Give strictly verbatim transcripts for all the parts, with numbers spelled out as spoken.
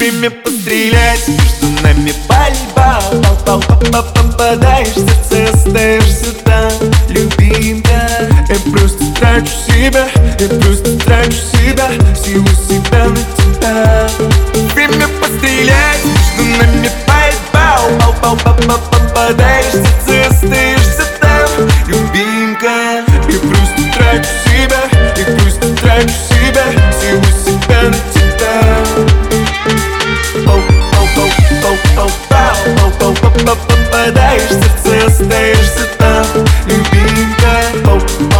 Время пострелять, между нами пальба. Попадаешь в сердце, остаешься там, любимка. Я просто трачу себя, я просто трачу себя, силу себя на тебя. Время пострелять, между нами пальба. Попадаешь в сердце, остаешься там, любимка. Я просто трачу себя, я просто трачу себя, силу себя на тебя. Попадаешь в сердце, остаешься там, любимка.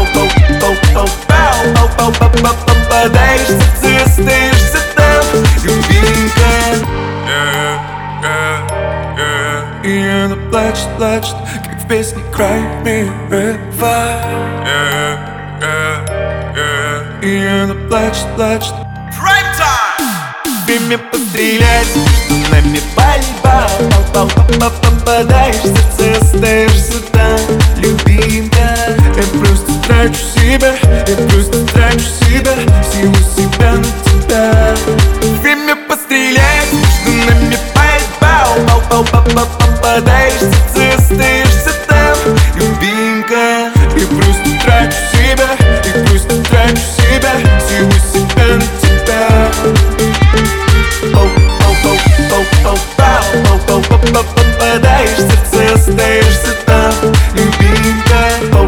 Попадаешь в сердце, остаешься там, любимка. И она плачет, плачет, как в песне Cry Me a River. И она плачет, плачет. Время пострелять, между нами пальба. Попадаешь в сердце, остаешься там, любимка. Я просто трачу себя, я просто трачу себя, силу себя на тебя. Время пострелять, между нами пальба. Попадаешь в сердце, остаешься там, любимка. Я просто трачу себя, я просто трачу себя, силу себя на тебя. Попадаешь в сердце, остаешься там, любимка.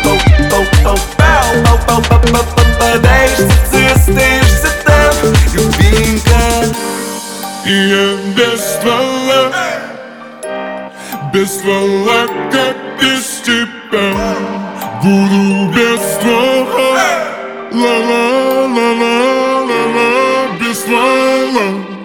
Попадаешь в сердце, остаешься там, любимка. И я без ствола, без ствола, как без тебя. Буду без ствола, ла-ла-ла-ла-ла-ла, без ствола.